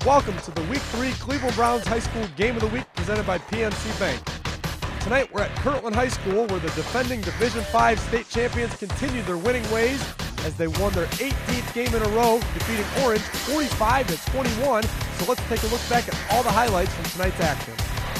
Welcome to the Week 3 Cleveland Browns High School Game of the Week presented by PNC Bank. Tonight we're at Kirtland High School where the defending Division 5 state champions continued their winning ways as they won their 18th game in a row, defeating Orange 45-21. So let's take a look back at all the highlights from tonight's action.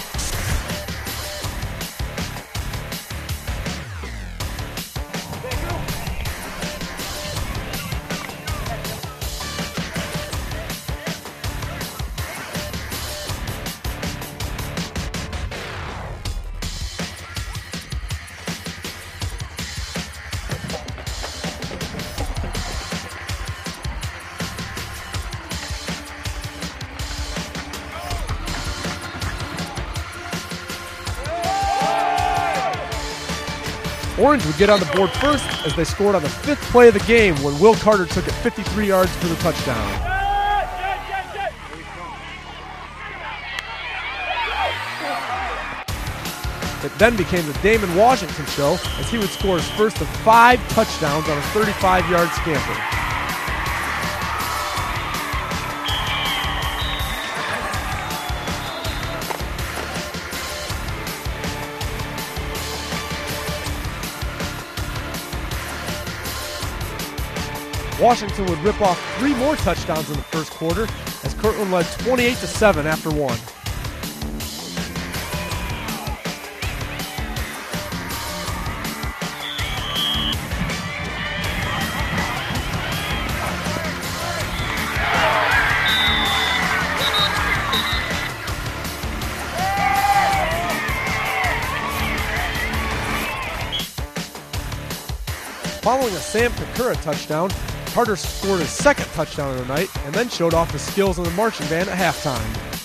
Orange would get on the board first as they scored on the 5th play of the game when Will Carter took it 53 yards for the touchdown. It then became the Damon Washington show as he would score his first of 5 touchdowns on a 35-yard scamper. Washington would rip off 3 more touchdowns in the first quarter as Kirtland led 28-7 after one. Following a Sam Kakura touchdown, Carter scored his 2nd touchdown of the night and then showed off his skills in the marching band at halftime.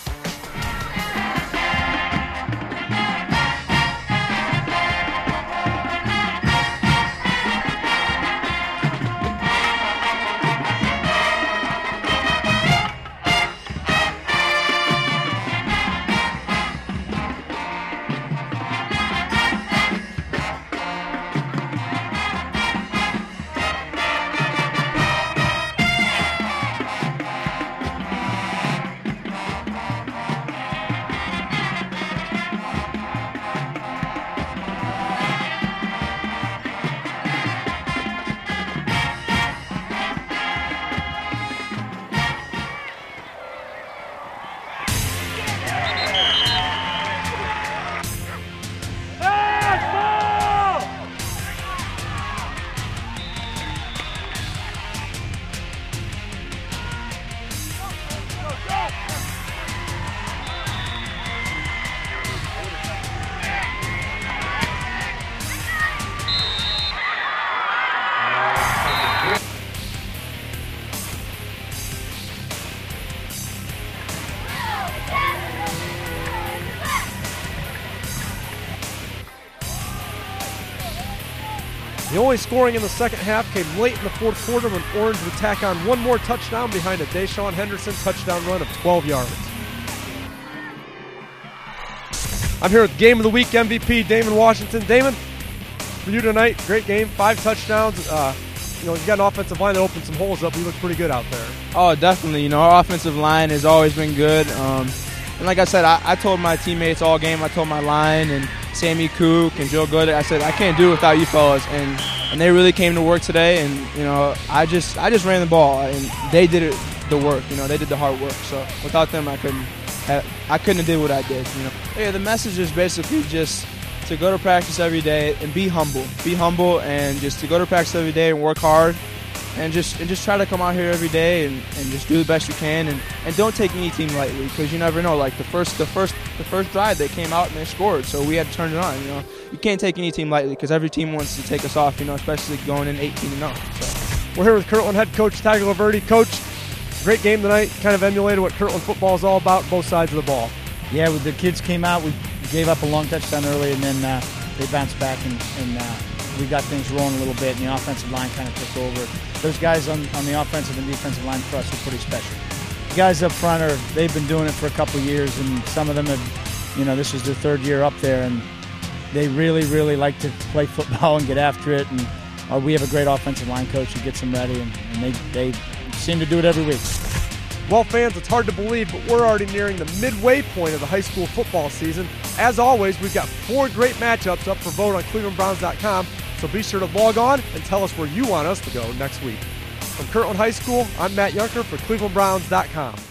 The only scoring in the second half came late in the fourth quarter when Orange would tack on one more touchdown behind a Deshaun Henderson touchdown run of 12 yards. I'm here with Game of the Week MVP, Damon Washington. Damon, for you tonight, great game, 5 touchdowns. You got an offensive line that opened some holes up. You look pretty good out there. Oh, definitely. Our offensive line has always been good. And like I said, I told my teammates all game, I told my line and Sammy Kook and Joe Good, I said, I can't do it without you fellas. And they really came to work today. And, I just ran the ball. And they did the work. They did the hard work. So without them, I couldn't have did what I did. Yeah, the message is basically just to go to practice every day and be humble. Be humble and just to go to practice every day and work hard. And just try to come out here every day and just do the best you can and don't take any team lightly because you never know. Like the first drive they came out and they scored, so we had to turn it on. You can't take any team lightly because every team wants to take us off. Especially going in 18-0. So. We're here with Kirtland head coach Tiger Laverty. Coach, great game tonight. Kind of emulated what Kirtland football is all about, both sides of the ball. Yeah, the kids came out. We gave up a long touchdown early, and then they bounced back and we got things rolling a little bit, and the offensive line kind of took over. Those guys on the offensive and defensive line for us are pretty special. The guys up front they've been doing it for a couple of years, and some of them have, this is their 3rd year up there, and they really, really like to play football and get after it. And we have a great offensive line coach who gets them ready, and they seem to do it every week. Well, fans, it's hard to believe, but we're already nearing the midway point of the high school football season. As always, we've got 4 great matchups up for vote on ClevelandBrowns.com, so be sure to log on and tell us where you want us to go next week. From Kirtland High School, I'm Matt Yunker for ClevelandBrowns.com.